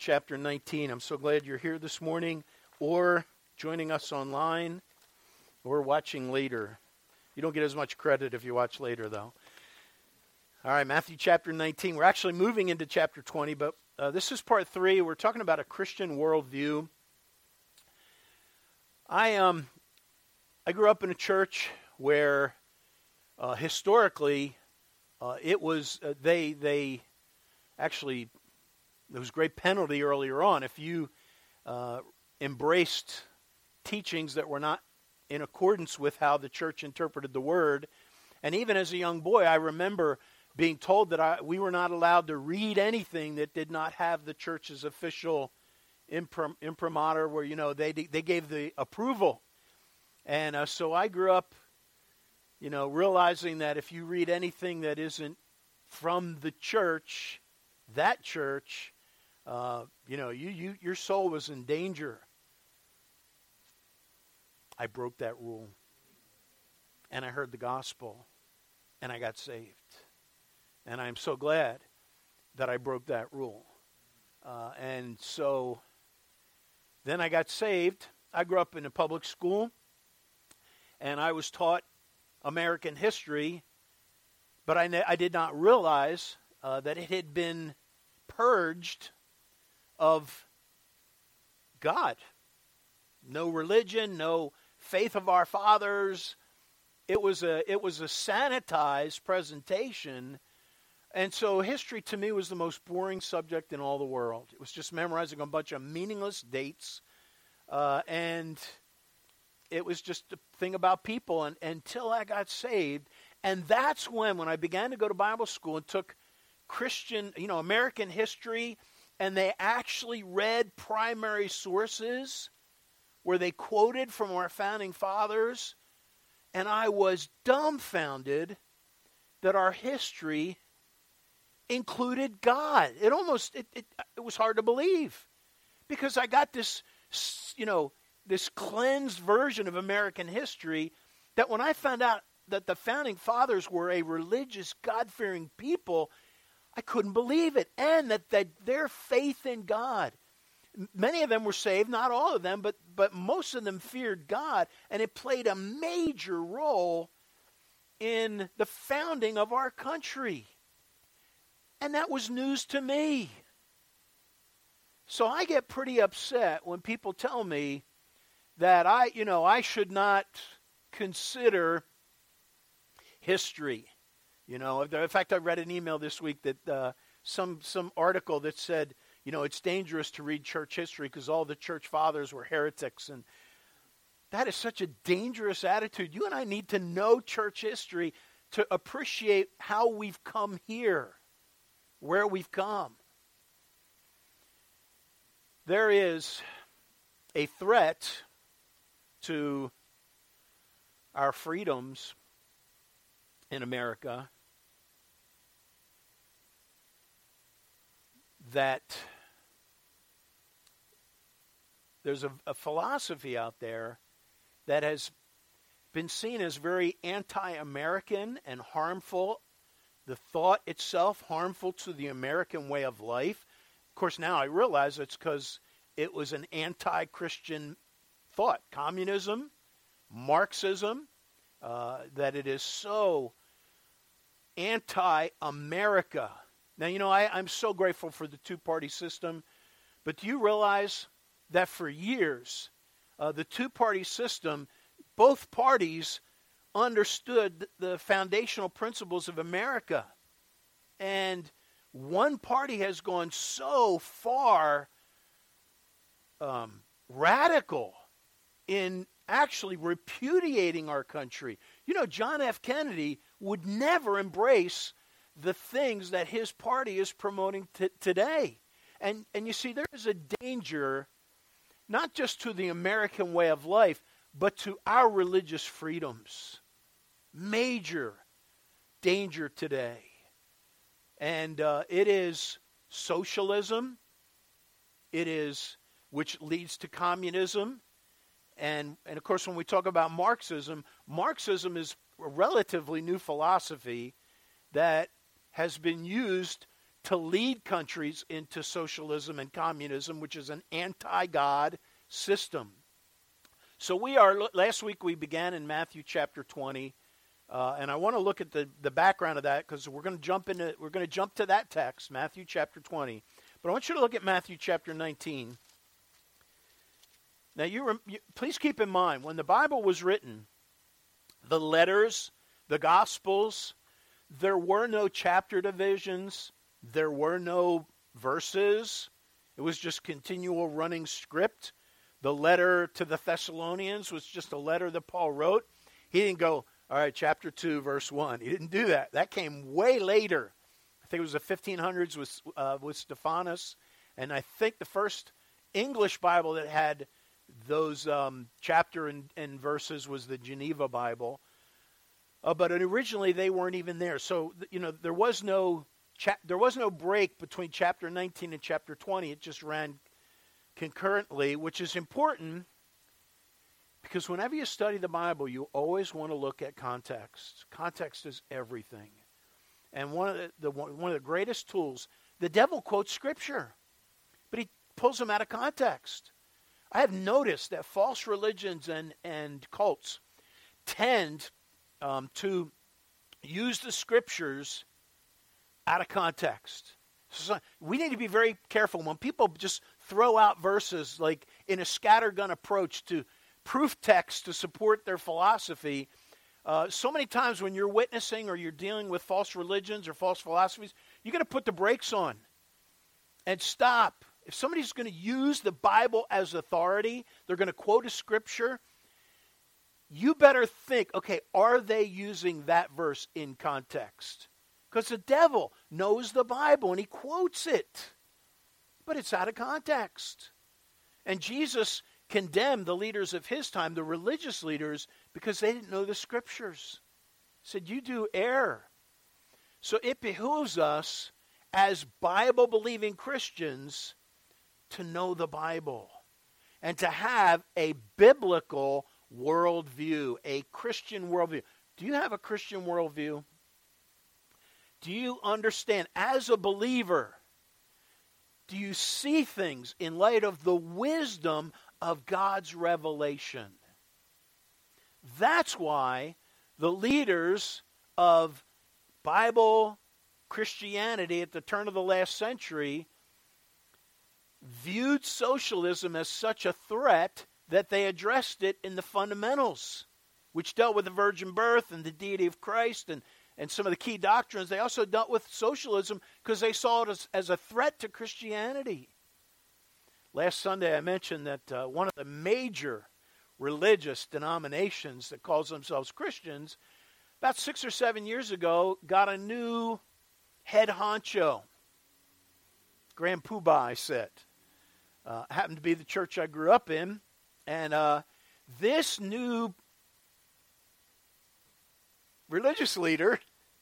chapter 19. I'm so glad you're here this morning or joining us online or watching later. You don't get as much credit if you watch later, though. All right, Matthew chapter 19. We're actually moving into chapter 20, but this is part 3. We're talking about a Christian worldview. I grew up in a church where historically it was they actually there was great penalty earlier on if you embraced teachings that were not in accordance with how the church interpreted the word. And even as a young boy, I remember being told that we were not allowed to read anything that did not have the church's official imprimatur, where they gave the approval. And so I grew up, realizing that if you read anything that isn't from the church, that church, your soul was in danger. I broke that rule, and I heard the gospel, and I got saved. And I'm so glad that I broke that rule. And so then I got saved. I grew up in a public school, and I was taught American history, but I did not realize that it had been purged of God. No religion, no faith of our fathers. It was a sanitized presentation. And so history to me was the most boring subject in all the world. It was just memorizing a bunch of meaningless dates. And it was just a thing about people until I got saved. And that's when I began to go to Bible school and took Christian, American history, and they actually read primary sources where they quoted from our founding fathers. And I was dumbfounded that our history included God. It was hard to believe, because I got this, this cleansed version of American history that when I found out that the founding fathers were a religious, God-fearing people, I couldn't believe it. And that their faith in God, many of them were saved, not all of them, but most of them feared God, and it played a major role in the founding of our country. And that was news to me. So I get pretty upset when people tell me that I should not consider history. In fact, I read an email this week that some article that said, it's dangerous to read church history because all the church fathers were heretics. And that is such a dangerous attitude. You and I need to know church history to appreciate how we've come here, where we've come. There is a threat to our freedoms in America that there's a philosophy out there that has been seen as very anti-American and harmful. The thought itself harmful to the American way of life. Of course, now I realize it's because it was an anti-Christian thought. Communism, Marxism, that it is so anti-America. Now, I'm so grateful for the two-party system, but do you realize that for years, the two-party system, both parties understood the foundational principles of America. And one party has gone so far radical in actually repudiating our country. John F. Kennedy would never embrace the things that his party is promoting today. And you see, there is a danger, not just to the American way of life, but to our religious freedoms. Major danger today. And it is socialism. It is, which leads to communism. And of course, when we talk about Marxism is a relatively new philosophy that has been used to lead countries into socialism and communism, which is an anti-God system. So last week we began in Matthew chapter 20, and I want to look at the background of that because we're going to jump to that text, Matthew chapter 20. But I want you to look at Matthew chapter 19. Now, please keep in mind, when the Bible was written, the letters, the Gospels, there were no chapter divisions, there were no verses. It was just continual running script. The letter to the Thessalonians was just a letter that Paul wrote. He didn't go, all right, chapter 2, verse 1. He didn't do that. That came way later. I think it was the 1500s with Stephanus. And I think the first English Bible that had those chapter and verses was the Geneva Bible. But originally they weren't even there. So, there was no break between chapter 19 and chapter 20. It just ran concurrently, which is important because whenever you study the Bible, you always want to look at context. Context is everything. And one of the greatest tools, the devil quotes Scripture, but he pulls them out of context. I have noticed that false religions and cults tend to use the Scriptures out of context. So we need to be very careful when people just throw out verses like in a scattergun approach to proof text to support their philosophy. So many times when you're witnessing or you're dealing with false religions or false philosophies, you're going to put the brakes on and stop. If somebody's going to use the Bible as authority, they're going to quote a scripture, you better think, okay, are they using that verse in context? Because the devil knows the Bible and he quotes it, but it's out of context. And Jesus condemned the leaders of his time, the religious leaders, because they didn't know the Scriptures. He said, you do err. So it behooves us as Bible-believing Christians to know the Bible and to have a biblical worldview, a Christian worldview. Do you have a Christian worldview? Do you understand, as a believer, do you see things in light of the wisdom of God's revelation? That's why the leaders of Bible Christianity at the turn of the last century viewed socialism as such a threat that they addressed it in the fundamentals, which dealt with the virgin birth and the deity of Christ and some of the key doctrines. They also dealt with socialism because they saw it as a threat to Christianity. Last Sunday I mentioned that one of the major religious denominations that calls themselves Christians, about 6 or 7 years ago, got a new head honcho. Grand Poobah, I said. Happened to be the church I grew up in. And this new religious leader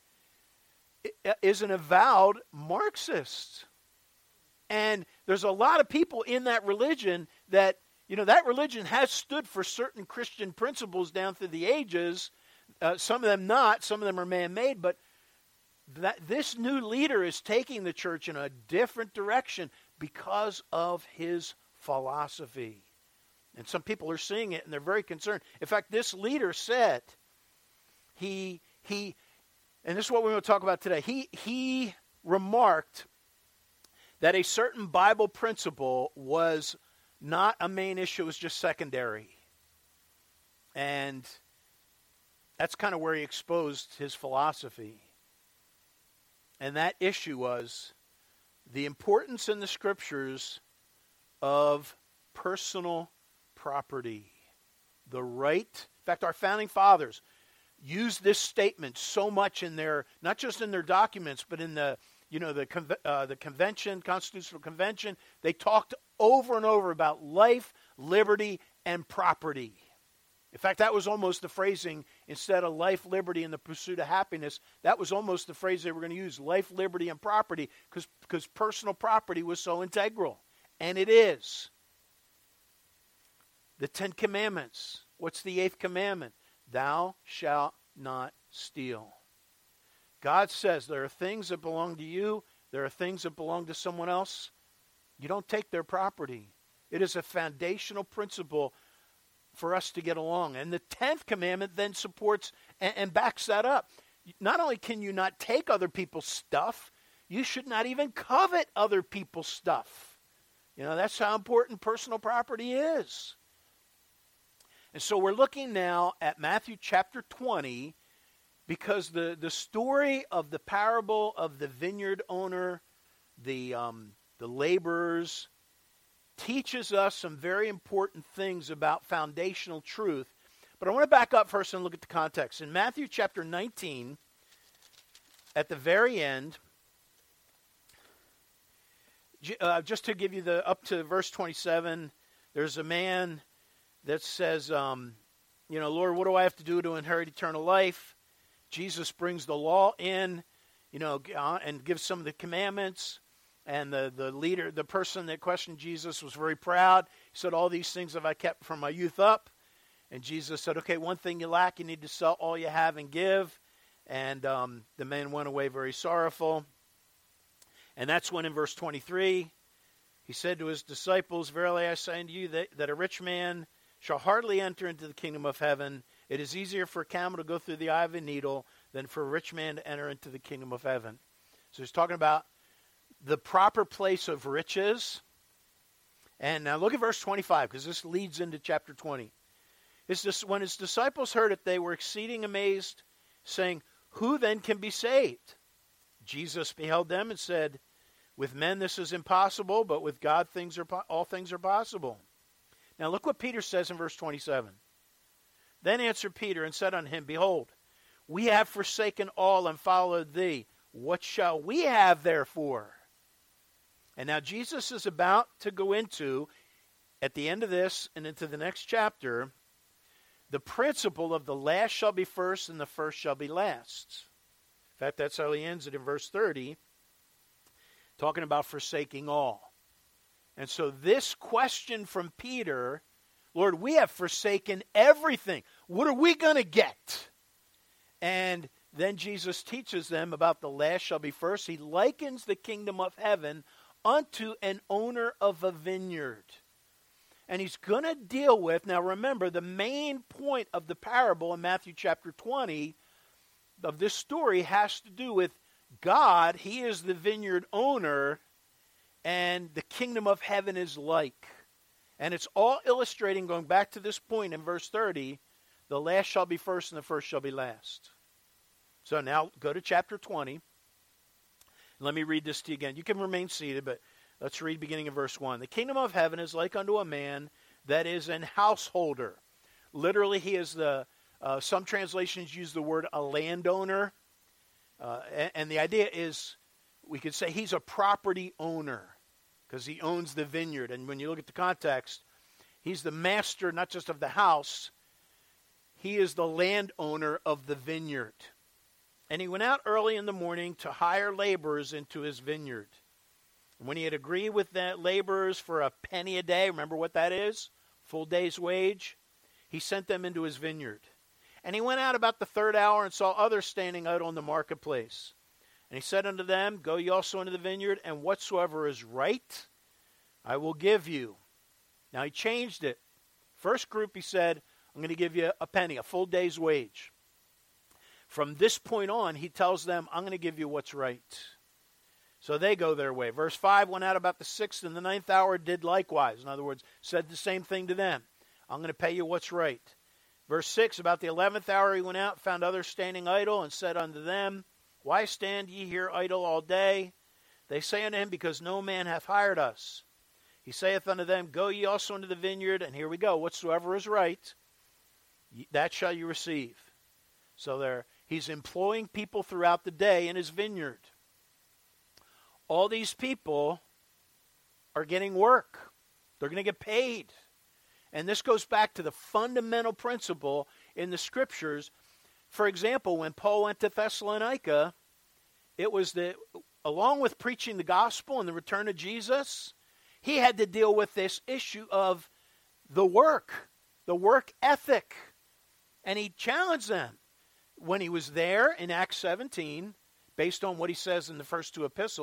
is an avowed Marxist. And there's a lot of people in that religion that, that religion has stood for certain Christian principles down through the ages. Some of them not. Some of them are man-made. But this new leader is taking the church in a different direction because of his philosophy. And some people are seeing it, and they're very concerned. In fact, this leader said, and this is what we're going to talk about today, he remarked that a certain Bible principle was not a main issue, it was just secondary. And that's kind of where he exposed his philosophy. And that issue was the importance in the Scriptures of personal property. The right. In fact, our founding fathers used this statement so much in their, not just in their documents, but in the convention, Constitutional Convention. They talked over and over about life, liberty, and property. In fact, that was almost the phrasing, instead of life, liberty, and the pursuit of happiness, that was almost the phrase they were going to use, life, liberty, and property, because personal property was so integral. And it is. The 10 Commandments. What's the 8th commandment? Thou shalt not steal. God says there are things that belong to you there are things that belong to someone else. You don't take their property. It is a foundational principle for us to get along. And the 10th commandment then supports and backs that up. Not only can you not take other people's stuff, you should not even covet other people's stuff. That's how important personal property is. And so we're looking now at Matthew chapter 20, because the story of the parable of the vineyard owner, the laborers, teaches us some very important things about foundational truth. But I want to back up first and look at the context. In Matthew chapter 19, at the very end, just to give you up to verse 27, there's a man that says, Lord, what do I have to do to inherit eternal life? Jesus brings the law in, and gives some of the commandments. And the leader, the person that questioned Jesus, was very proud. He said, all these things have I kept from my youth up. And Jesus said, okay, one thing you lack, you need to sell all you have and give. And the man went away very sorrowful. And that's when in verse 23, he said to his disciples, verily I say unto you that a rich man shall hardly enter into the kingdom of heaven. It is easier for a camel to go through the eye of a needle than for a rich man to enter into the kingdom of heaven. So he's talking about the proper place of riches. And now look at verse 25, because this leads into chapter 20. When his disciples heard it, they were exceeding amazed, saying, who then can be saved? Jesus beheld them and said, with men this is impossible, but with God all things are possible. Now look what Peter says in verse 27. Then answered Peter and said unto him, behold, we have forsaken all and followed thee. What shall we have therefore? And now Jesus is about to go into, at the end of this and into the next chapter, the principle of the last shall be first and the first shall be last. In fact, that's how he ends it in verse 30, talking about forsaking all. And so this question from Peter, Lord, we have forsaken everything. What are we going to get? And then Jesus teaches them about the last shall be first. He likens the kingdom of heaven unto an owner of a vineyard. And he's going to deal with, now remember, the main point of the parable in Matthew chapter 20 of this story has to do with God. He is the vineyard owner, and the kingdom of heaven is like. And it's all illustrating, going back to this point in verse 30, the last shall be first and the first shall be last. So now go to chapter 20. Let me read this to you again. You can remain seated, but let's read beginning in verse 1. The kingdom of heaven is like unto a man that is an householder. Literally, he is some translations use the word a landowner. And the idea is, we could say he's a property owner because he owns the vineyard. And when you look at the context, he's the master not just of the house, he is the landowner of the vineyard. And he went out early in the morning to hire laborers into his vineyard. And when he had agreed with the laborers for a penny a day, remember what that is? Full day's wage. He sent them into his vineyard. And he went out about the third hour and saw others standing out on the marketplace. And he said unto them, go ye also into the vineyard, and whatsoever is right, I will give you. Now he changed it. First group, he said, I'm going to give you a penny, a full day's wage. From this point on, he tells them, I'm going to give you what's right. So they go their way. Verse 5, went out about the 6th and the 9th hour, did likewise. In other words, said the same thing to them. I'm going to pay you what's right. Verse 6, about the 11th hour he went out, found others standing idle, and said unto them, why stand ye here idle all day? They say unto him, because no man hath hired us. He saith unto them, go ye also into the vineyard, and here we go, whatsoever is right, that shall you receive. So he's employing people throughout the day in his vineyard. All these people are getting work. They're going to get paid. And this goes back to the fundamental principle in the scriptures. For example, when Paul went to Thessalonica, it was that along with preaching the gospel and the return of Jesus, he had to deal with this issue of the work ethic. And he challenged them. When he was there in Acts 17, based on what he says in the first two epistles,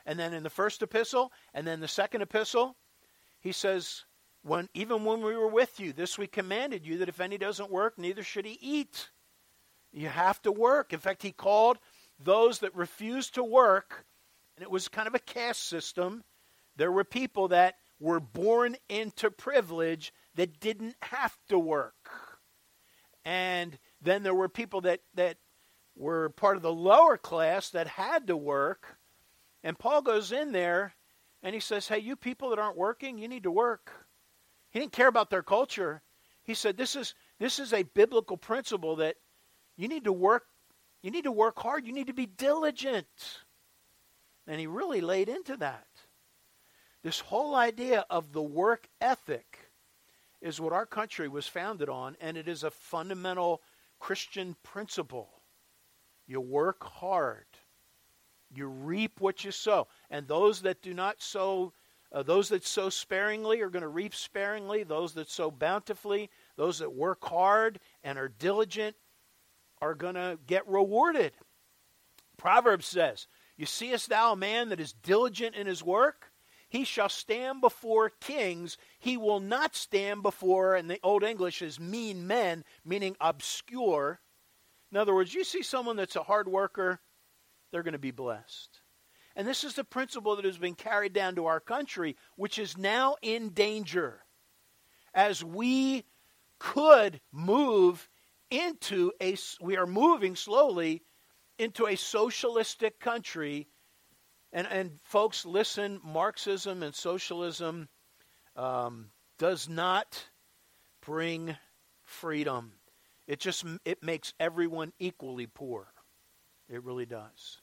And then in the first epistle, and then the second epistle, he says, even when we were with you, this we commanded you, that if any doesn't work, neither should he eat. You have to work. In fact, he called those that refused to work, and it was kind of a caste system. There were people that were born into privilege that didn't have to work. And then there were people that were part of the lower class that had to work. And Paul goes in there and he says, hey, you people that aren't working, you need to work. He didn't care about their culture. He said, this is a biblical principle that you need to work. You need to work hard. You need to be diligent. And he really laid into that. This whole idea of the work ethic is what our country was founded on, and it is a fundamental Christian principle. You work hard. You reap what you sow. And those that do not sow, those that sow sparingly are going to reap sparingly. Those that sow bountifully, those that work hard and are diligent are going to get rewarded. Proverbs says, you seest thou a man that is diligent in his work? He shall stand before kings. He will not stand before, and the Old English is mean men, meaning obscure. In other words, you see someone that's a hard worker, they're going to be blessed. And this is the principle that has been carried down to our country, which is now in danger. As we could move into we are moving slowly into a socialistic country. And folks, listen, Marxism and socialism does not bring freedom. It makes everyone equally poor. It really does.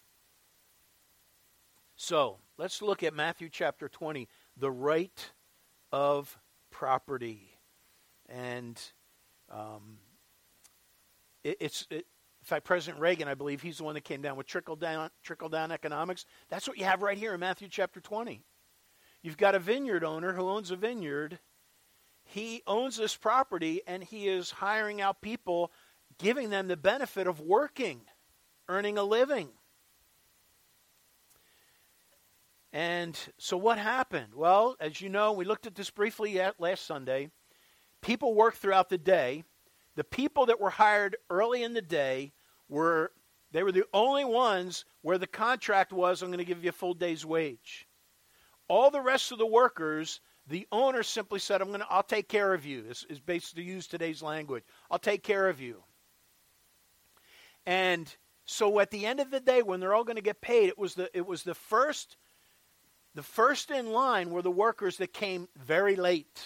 So, let's look at Matthew chapter 20, the right of property. And in fact, President Reagan, I believe, he's the one that came down with trickle-down economics. That's what you have right here in Matthew chapter 20. You've got a vineyard owner who owns a vineyard. He owns this property, and he is hiring out people, giving them the benefit of working, earning a living. And so what happened? Well, as you know, we looked at this briefly last Sunday. People work throughout the day. The people that were hired early in the day were the only ones where the contract was, I'm going to give you a full day's wage. All the rest of the workers, the owner simply said, I'll take care of you. This is basically to use today's language. I'll take care of you. And so at the end of the day, when they're all going to get paid, it was the first in line were the workers that came very late.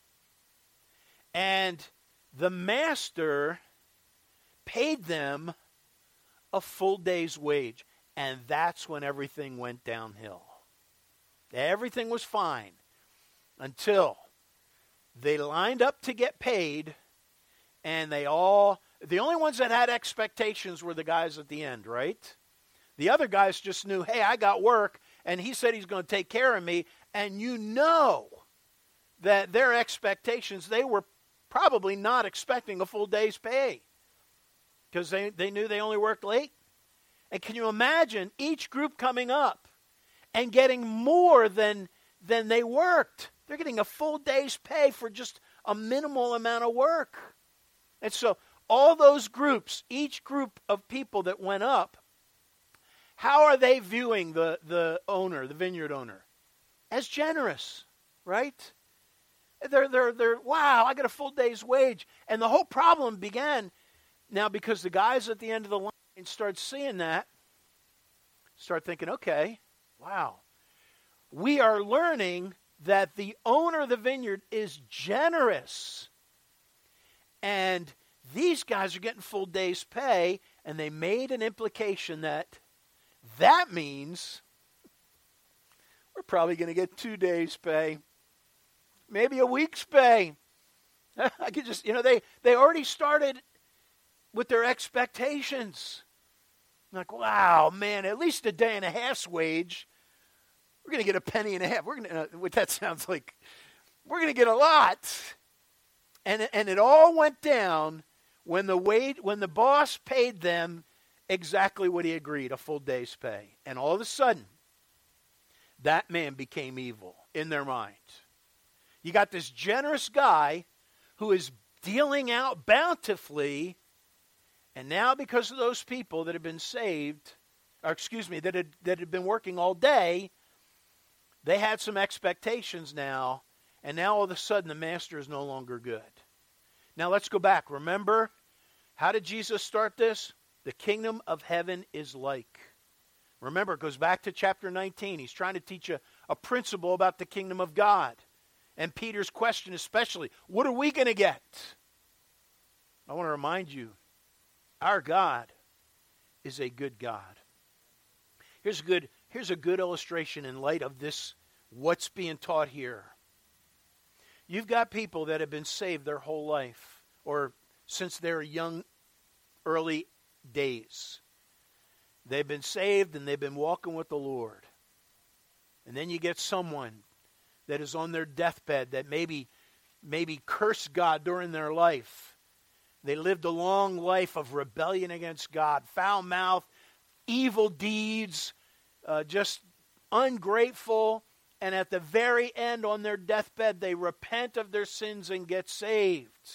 And the master paid them a full day's wage. And that's when everything went downhill. Everything was fine until they lined up to get paid, and the only ones that had expectations were the guys at the end, right? The other guys just knew, hey, I got work, and he said he's going to take care of me. And you know that their expectations, they were probably not expecting a full day's pay because they knew they only worked late. And can you imagine each group coming up and getting more than they worked? They're getting a full day's pay for just a minimal amount of work. And so all those groups, each group of people that went up, how are they viewing the owner, the vineyard owner? As generous, right? They're wow, I got a full day's wage. And the whole problem began now because the guys at the end of the line start seeing that, start thinking, okay, wow, we are learning that the owner of the vineyard is generous. And these guys are getting full day's pay, and they made an implication that means we're probably going to get 2 days' pay. Maybe a week's pay. I could just, they already started with their expectations. Like, wow, man, at least a day and a half's wage. We're going to get a penny and a half. We're going to, what that sounds like, we're going to get a lot. And it all went down when the boss paid them exactly what he agreed, a full day's pay. And all of a sudden, that man became evil in their mind. You got this generous guy who is dealing out bountifully, and now because of those people that had been saved, that had been working all day, they had some expectations now, and now all of a sudden the master is no longer good. Now let's go back. Remember, how did Jesus start this? The kingdom of heaven is like. Remember, it goes back to chapter 19. He's trying to teach a principle about the kingdom of God. And Peter's question especially, what are we going to get? I want to remind you, our God is a good God. Here's a good illustration in light of this, what's being taught here. You've got people that have been saved their whole life, or since their young, early days. They've been saved and they've been walking with the Lord. And then you get someone that is on their deathbed that maybe cursed God during their life. They lived a long life of rebellion against God, foul mouth, evil deeds, just ungrateful. And at the very end, on their deathbed, they repent of their sins and get saved.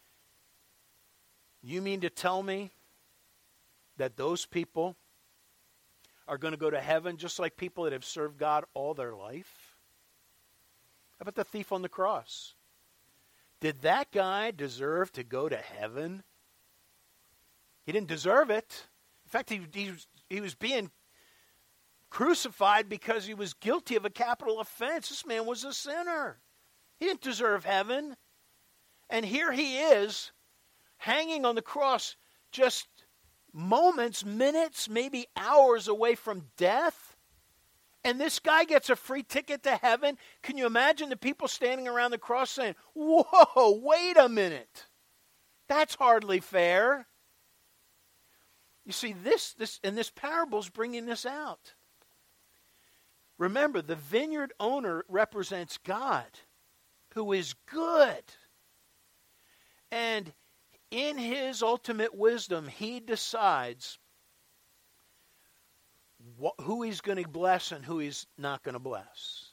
You mean to tell me that those people are going to go to heaven just like people that have served God all their life? How about the thief on the cross? Did that guy deserve to go to heaven? He didn't deserve it. In fact, he was being crucified because he was guilty of a capital offense. This man was a sinner. He didn't deserve heaven. And here he is, hanging on the cross, just moments, minutes, maybe hours away from death. And this guy gets a free ticket to heaven. Can you imagine the people standing around the cross saying, whoa, wait a minute. That's hardly fair. You see, this parable is bringing this out. Remember, the vineyard owner represents God, who is good. And in his ultimate wisdom, he decides who he's going to bless and who he's not going to bless.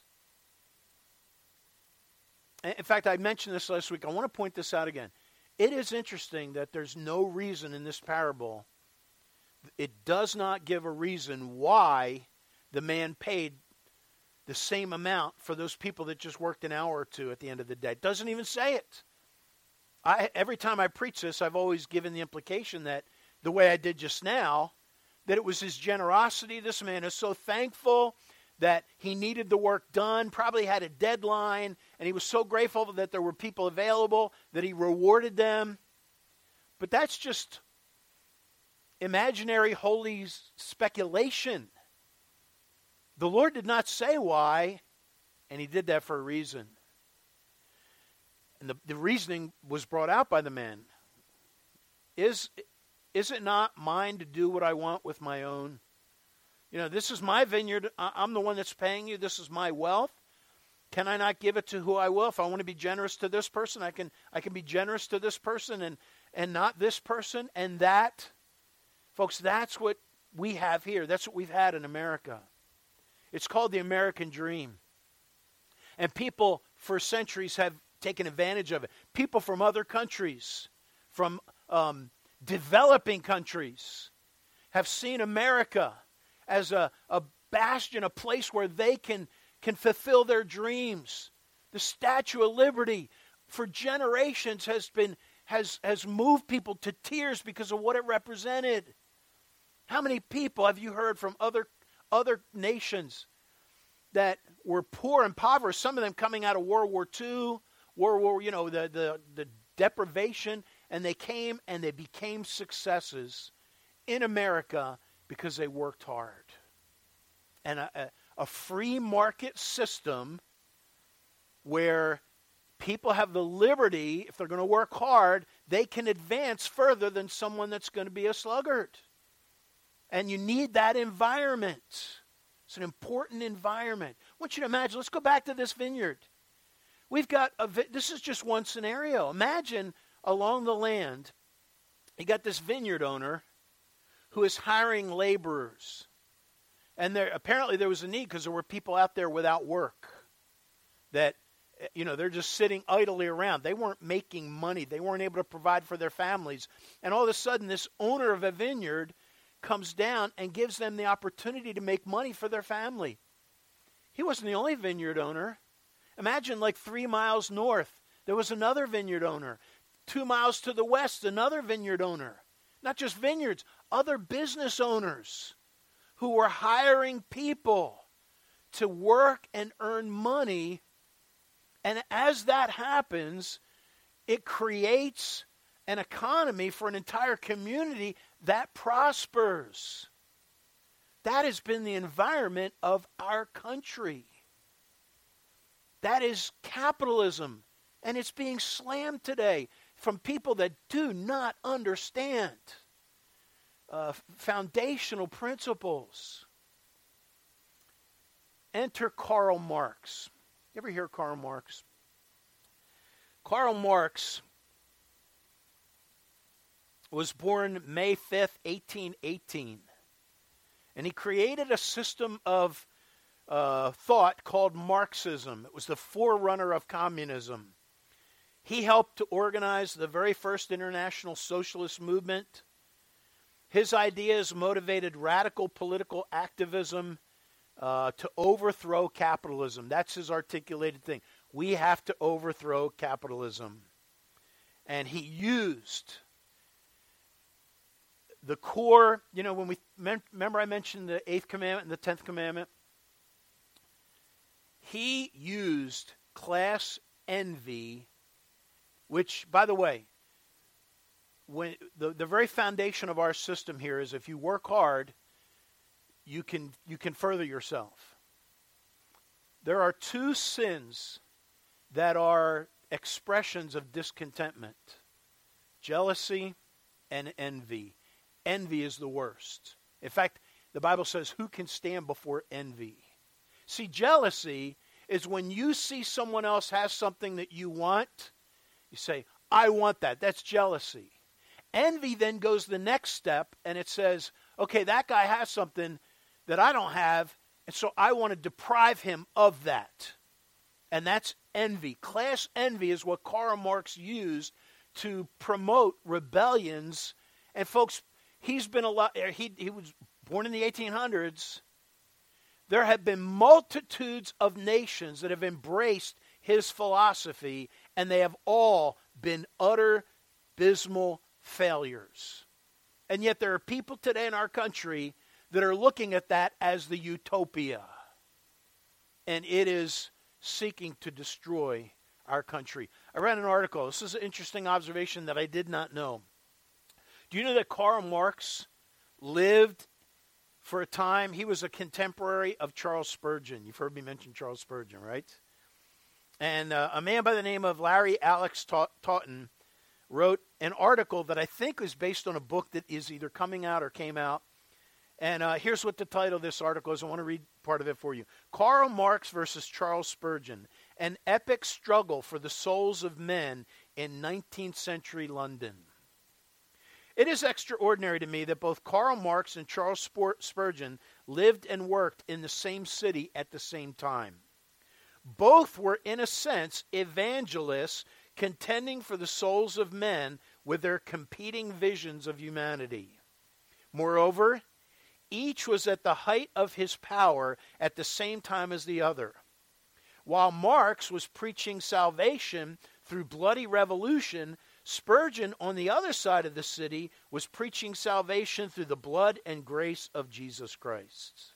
In fact, I mentioned this last week. I want to point this out again. It is interesting that there's no reason in this parable. It does not give a reason why the man paid the same amount for those people that just worked an hour or two at the end of the day. It doesn't even say it. Every time I preach this, I've always given the implication that, the way I did just now, that it was his generosity. This man is so thankful that he needed the work done, probably had a deadline, and he was so grateful that there were people available, that he rewarded them. But that's just imaginary holy speculation. The Lord did not say why, and he did that for a reason. And the reasoning was brought out by the man. Is it not mine to do what I want with my own? You know, this is my vineyard. I'm the one that's paying you. This is my wealth. Can I not give it to who I will? If I want to be generous to this person, I can be generous to this person and not this person. And that, folks, that's what we have here. That's what we've had in America. It's called the American dream. And people for centuries have taken advantage of it. People from other countries, from developing countries, have seen America as a bastion, a place where they can fulfill their dreams. The Statue of Liberty for generations has moved people to tears because of what it represented. How many people have you heard from other nations that were poor and impoverished, some of them coming out of World War II, the deprivation, and they came and they became successes in America because they worked hard. And a free market system where people have the liberty, if they're going to work hard, they can advance further than someone that's going to be a sluggard. And you need that environment. It's an important environment. I want you to imagine, let's go back to this vineyard. We've got, this is just one scenario. Imagine along the land, you got this vineyard owner who is hiring laborers. And apparently there was a need because there were people out there without work that, they're just sitting idly around. They weren't making money. They weren't able to provide for their families. And all of a sudden, this owner of a vineyard comes down and gives them the opportunity to make money for their family. He wasn't the only vineyard owner. Imagine 3 miles north, there was another vineyard owner. 2 miles to the west, another vineyard owner. Not just vineyards, other business owners who were hiring people to work and earn money. And as that happens, it creates an economy for an entire community that prospers. That has been the environment of our country. That is capitalism. And it's being slammed today from people that do not understand foundational principles. Enter Karl Marx. You ever hear Karl Marx? Karl Marx was born May 5th, 1818. And he created a system of thought called Marxism. It was the forerunner of communism. He helped to organize the very first international socialist movement. His ideas motivated radical political activism to overthrow capitalism. That's his articulated thing. We have to overthrow capitalism. And he used the core, when we remember I mentioned the 8th commandment and the 10th commandment. He used class envy, which, by the way, when the very foundation of our system here is if you work hard, you can further yourself. There are 2 sins that are expressions of discontentment: jealousy and envy. Envy is the worst. In fact, the Bible says, who can stand before envy? See, jealousy is when you see someone else has something that you want, you say, I want that. That's jealousy. Envy then goes the next step, and it says, okay, that guy has something that I don't have, and so I want to deprive him of that. And that's envy. Class envy is what Karl Marx used to promote rebellions. And folks, he was born in the 1800s. There have been multitudes of nations that have embraced his philosophy, and they have all been utter, abysmal failures. And yet there are people today in our country that are looking at that as the utopia. And it is seeking to destroy our country. I read an article. This is an interesting observation that I did not know. Do you know that Karl Marx lived for a time? He was a contemporary of Charles Spurgeon. You've heard me mention Charles Spurgeon, right? And a man by the name of Larry Alex Taunton wrote an article that I think is based on a book that is either coming out or came out. And here's what the title of this article is. I want to read part of it for you. Karl Marx versus Charles Spurgeon, an epic struggle for the souls of men in 19th century London. It is extraordinary to me that both Karl Marx and Charles Spurgeon lived and worked in the same city at the same time. Both were, in a sense, evangelists contending for the souls of men with their competing visions of humanity. Moreover, each was at the height of his power at the same time as the other. While Marx was preaching salvation through bloody revolution, Spurgeon, on the other side of the city, was preaching salvation through the blood and grace of Jesus Christ.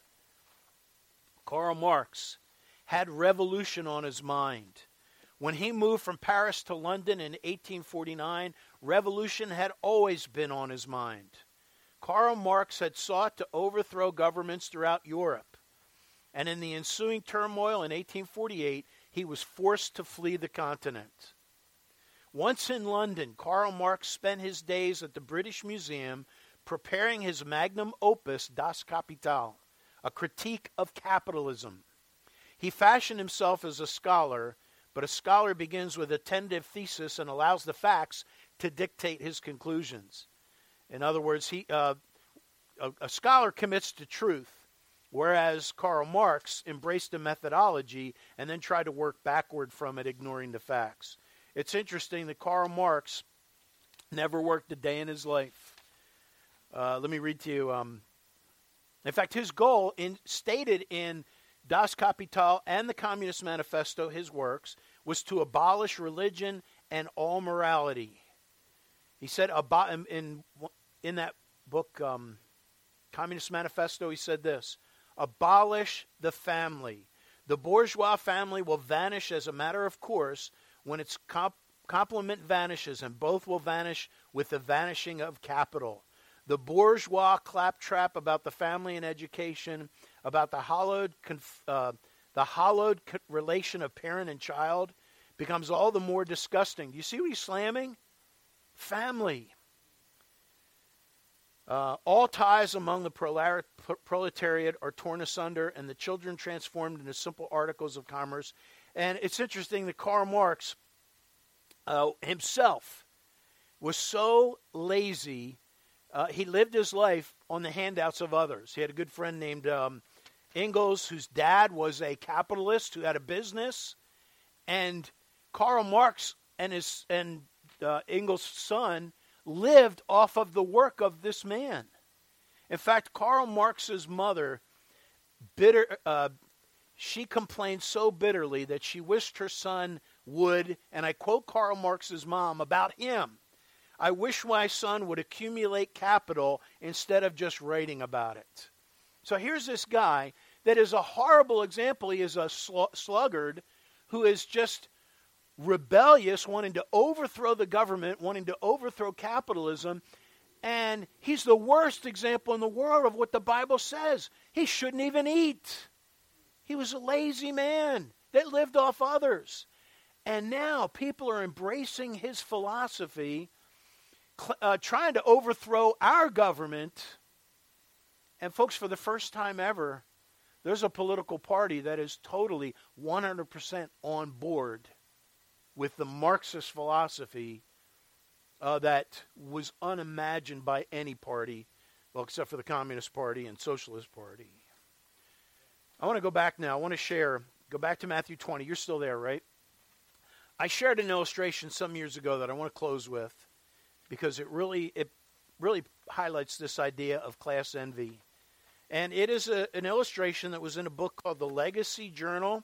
Karl Marx had revolution on his mind. When he moved from Paris to London in 1849, revolution had always been on his mind. Karl Marx had sought to overthrow governments throughout Europe, and in the ensuing turmoil in 1848, he was forced to flee the continent. Once in London, Karl Marx spent his days at the British Museum preparing his magnum opus, Das Kapital, a critique of capitalism. He fashioned himself as a scholar, but a scholar begins with a tentative thesis and allows the facts to dictate his conclusions. In other words, a scholar commits to truth whereas Karl Marx embraced the methodology and then tried to work backward from it, ignoring the facts. It's interesting that Karl Marx never worked a day in his life. Let me read to you. In fact, his goal, stated in Das Kapital and the Communist Manifesto, his works, was to abolish religion and all morality. He said in that book, Communist Manifesto, he said this: abolish the family. The bourgeois family will vanish as a matter of course when its complement vanishes, and both will vanish with the vanishing of capital. The bourgeois claptrap about the family and education, about the hollowed relation of parent and child, becomes all the more disgusting. Do you see what he's slamming? Family. All ties among the proletariat are torn asunder, and the children transformed into simple articles of commerce. And it's interesting that Karl Marx himself was so lazy. He lived his life on the handouts of others. He had a good friend named Engels, whose dad was a capitalist who had a business, and Karl Marx and Engels' son lived off of the work of this man. In fact, Karl Marx's mother, she complained so bitterly that she wished her son would, and I quote Karl Marx's mom about him, "I wish my son would accumulate capital instead of just writing about it." So here's this guy that is a horrible example. He is a sluggard who is just rebellious, wanting to overthrow the government, wanting to overthrow capitalism, and he's the worst example in the world of what the Bible says. He shouldn't even eat. He was a lazy man that lived off others. And now people are embracing his philosophy, trying to overthrow our government. And folks, for the first time ever, there's a political party that is totally 100% on board with the Marxist philosophy that was unimagined by any party, well, except for the Communist Party and Socialist Party. I want to go back now. I want to go back to Matthew 20. You're still there, right? I shared an illustration some years ago that I want to close with because it really highlights this idea of class envy. And it is an illustration that was in a book called The Legacy Journal.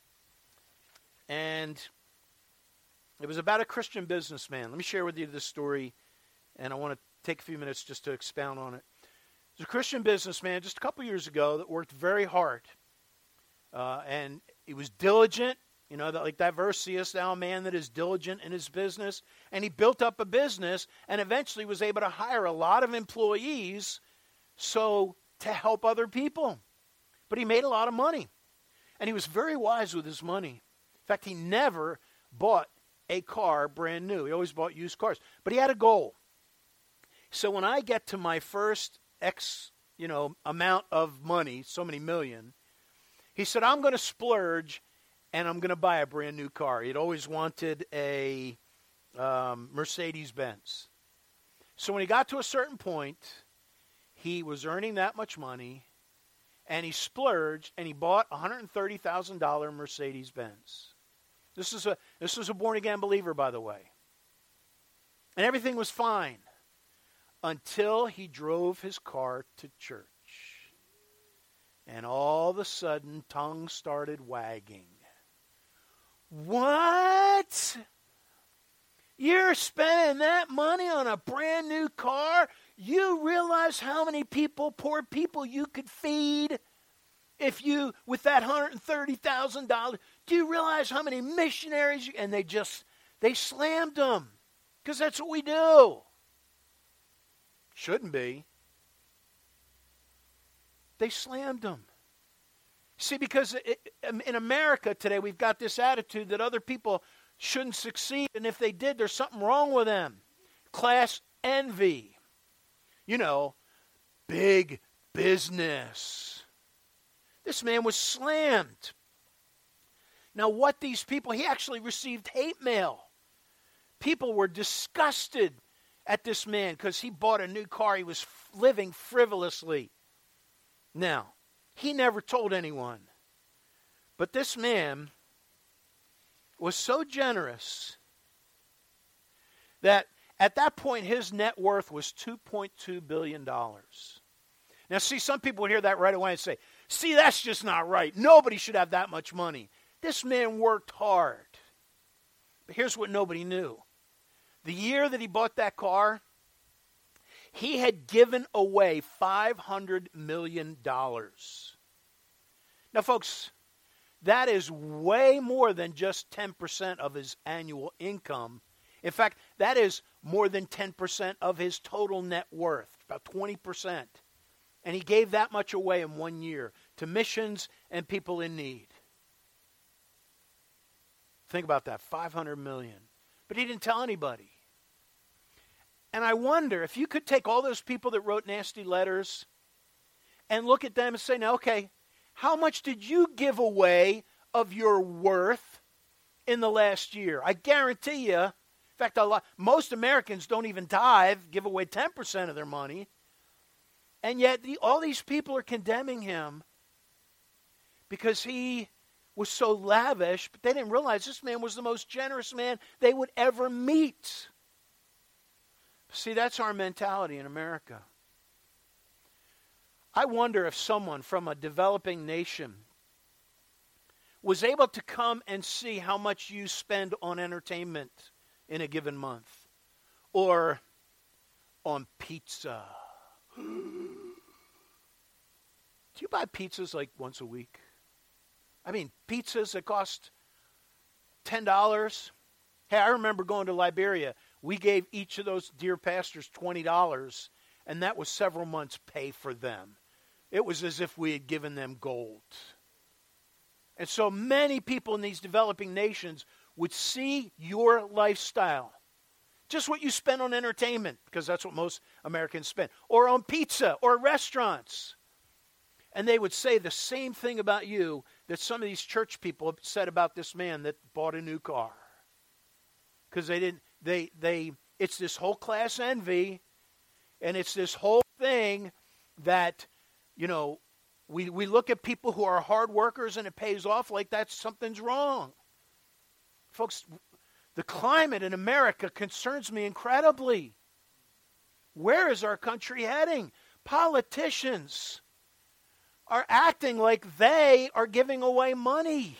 And it was about a Christian businessman. Let me share with you this story, and I want to take a few minutes just to expound on it. There's a Christian businessman just a couple years ago that worked very hard. And he was diligent. You know, like that verse, seest thou a man that is diligent in his business? And he built up a business and eventually was able to hire a lot of employees to help other people. But he made a lot of money. And he was very wise with his money. In fact, he never bought a car brand new. He always bought used cars. But he had a goal. So when I get to my first amount of money, so many million, he said, I'm going to splurge and I'm going to buy a brand new car. He'd always wanted a Mercedes-Benz. So when he got to a certain point, he was earning that much money, and he splurged, and he bought a $130,000 Mercedes-Benz. This was a born-again believer, by the way. And everything was fine until he drove his car to church. And all of a sudden, tongues started wagging. What? You're spending that money on a brand new car? You realize how many poor people you could feed with that $130,000? Do you realize how many missionaries? And they slammed them because that's what we do. Shouldn't be. They slammed them. See, because in America today, we've got this attitude that other people shouldn't succeed, and if they did, there's something wrong with them. Class envy. You know, big business. This man was slammed. Now, he actually received hate mail. People were disgusted at this man because he bought a new car. He was living frivolously. Now, He never told anyone. But this man was so generous that at that point his net worth was $2.2 billion. Now, see, some people would hear that right away and say, see, that's just not right. Nobody should have that much money. This man worked hard. But here's what nobody knew. The year that he bought that car, he had given away $500 million. Now, folks, that is way more than just 10% of his annual income. In fact, that is more than 10% of his total net worth, about 20%. And he gave that much away in 1 year to missions and people in need. Think about that, $500 million. But he didn't tell anybody. And I wonder if you could take all those people that wrote nasty letters and look at them and say, now, okay, how much did you give away of your worth in the last year? I guarantee you, in fact, most Americans don't even tithe, give away 10% of their money. And yet all these people are condemning him because he was so lavish, but they didn't realize this man was the most generous man they would ever meet. See, that's our mentality in America. I wonder if someone from a developing nation was able to come and see how much you spend on entertainment in a given month or on pizza. Do you buy pizzas like once a week? I mean, pizzas that cost $10. Hey, I remember going to Liberia. We gave each of those dear pastors $20, and that was several months' pay for them. It was as if we had given them gold. And so many people in these developing nations would see your lifestyle, just what you spend on entertainment, because that's what most Americans spend, or on pizza or restaurants. And they would say the same thing about you that some of these church people said about this man that bought a new car. Because it's this whole class envy, and it's this whole thing that, you know, we look at people who are hard workers and it pays off like that something's wrong. Folks, the climate in America concerns me incredibly. Where is our country heading? Politicians are acting like they are giving away money.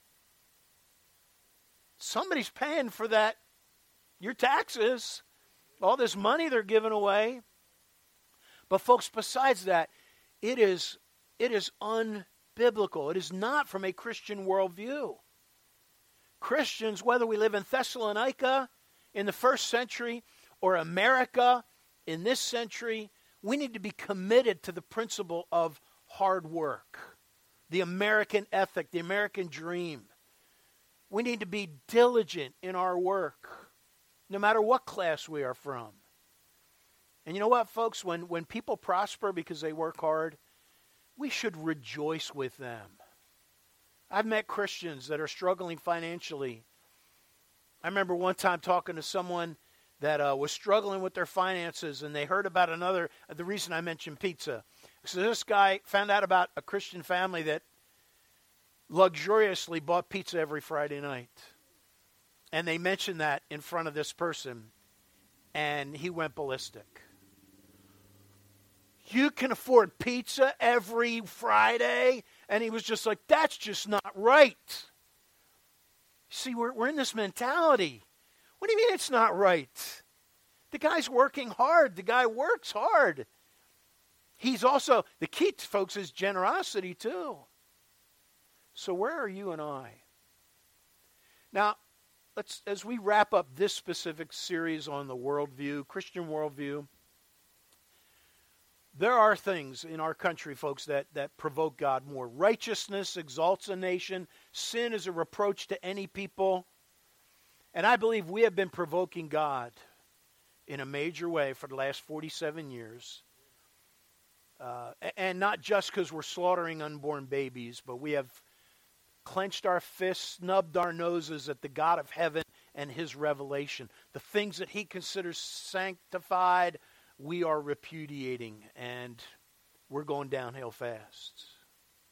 Somebody's paying for that, your taxes, all this money they're giving away. But folks, besides that, it is unbiblical. It is not from a Christian worldview. Christians, whether we live in Thessalonica in the first century or America in this century, we need to be committed to the principle of hard work, the American ethic, the American dream. We need to be diligent in our work, no matter what class we are from. And you know what, folks? When people prosper because they work hard, we should rejoice with them. I've met Christians that are struggling financially. I remember one time talking to someone that was struggling with their finances, and they heard about the reason I mentioned pizza. So this guy found out about a Christian family that luxuriously bought pizza every Friday night. And they mentioned that in front of this person, and he went ballistic. You can afford pizza every Friday? And he was just like, that's just not right. See, we're in this mentality. What do you mean it's not right? The guy's working hard. The guy works hard. He's also, the key, folks, is generosity too. So where are you and I? Now, as we wrap up this specific series on the worldview, Christian worldview, there are things in our country, folks, that provoke God more. Righteousness exalts a nation. Sin is a reproach to any people. And I believe we have been provoking God in a major way for the last 47 years. And not just because we're slaughtering unborn babies, but we have clenched our fists, snubbed our noses at the God of heaven and his revelation. The things that he considers sanctified, we are repudiating, and we're going downhill fast.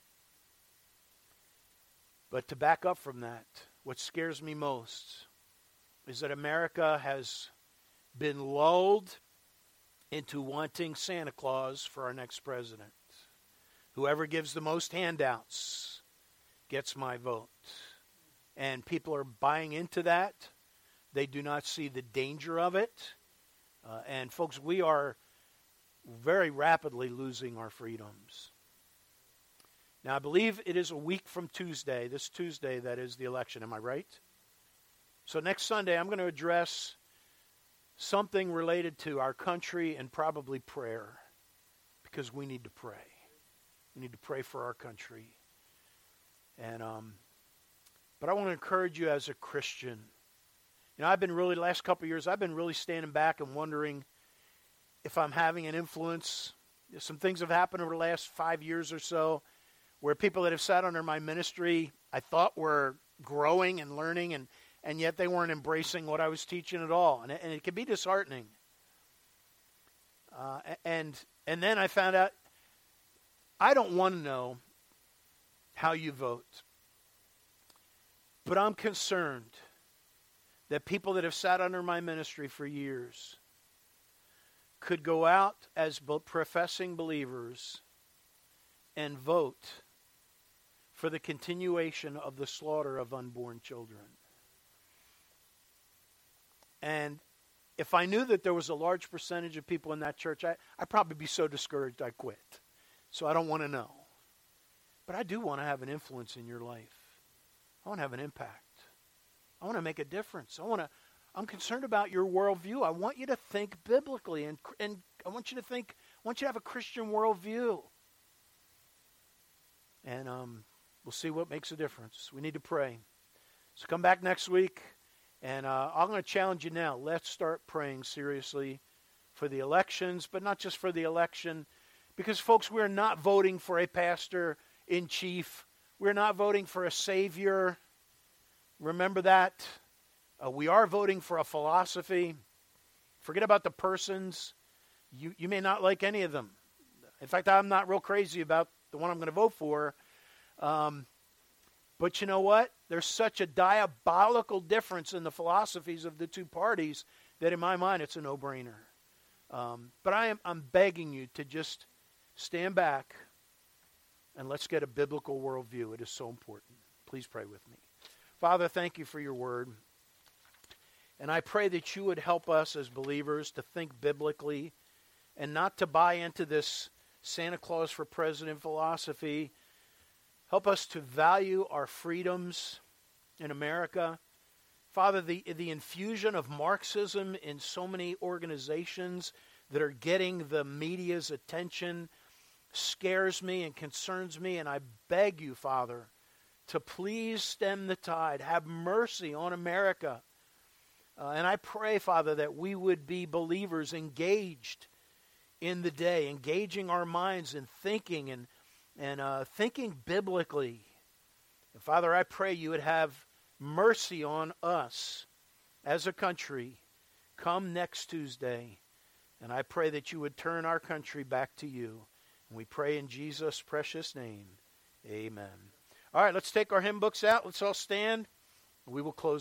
But to back up from that, what scares me most is that America has been lulled into wanting Santa Claus for our next president. Whoever gives the most handouts gets my vote. And people are buying into that. They do not see the danger of it. And folks, we are very rapidly losing our freedoms. Now, I believe it is a week from Tuesday, this Tuesday, that is the election. Am I right? So next Sunday, I'm going to address something related to our country and probably prayer, because we need to pray. We need to pray for our country. And but I want to encourage you as a Christian. You know, I've been really, the last couple of years, I've been really standing back and wondering if I'm having an influence. Some things have happened over the last 5 years or so where people that have sat under my ministry I thought were growing and learning, and yet they weren't embracing what I was teaching at all. And it can be disheartening. And then I found out I don't want to know how you vote. But I'm concerned that people that have sat under my ministry for years could go out as professing believers and vote for the continuation of the slaughter of unborn children. And if I knew that there was a large percentage of people in that church, I'd probably be so discouraged I'd quit. So I don't want to know. But I do want to have an influence in your life. I want to have an impact. I want to make a difference. I'm concerned about your worldview. I want you to think biblically, and I want you to have a Christian worldview. And we'll see what makes a difference. We need to pray. So come back next week, and I'm going to challenge you now. Let's start praying seriously for the elections, but not just for the election, because, folks, we're not voting for a pastor-in-chief. We're not voting for a savior. Remember that. We are voting for a philosophy. Forget about the persons. You may not like any of them. In fact, I'm not real crazy about the one I'm going to vote for. But you know what? There's such a diabolical difference in the philosophies of the two parties that in my mind it's a no-brainer. But I'm begging you to just stand back and let's get a biblical worldview. It is so important. Please pray with me. Father, thank you for your word. And I pray that you would help us as believers to think biblically and not to buy into this Santa Claus for President philosophy. Help us to value our freedoms in America. Father, the infusion of Marxism in so many organizations that are getting the media's attention scares me and concerns me, and I beg you, Father, to please stem the tide. Have mercy on America. And I pray, Father, that we would be believers engaged in the day, engaging our minds in thinking and thinking biblically. And Father, I pray you would have mercy on us as a country come next Tuesday. And I pray that you would turn our country back to you. And we pray in Jesus' precious name. Amen. All right, let's take our hymn books out. Let's all stand. We will close.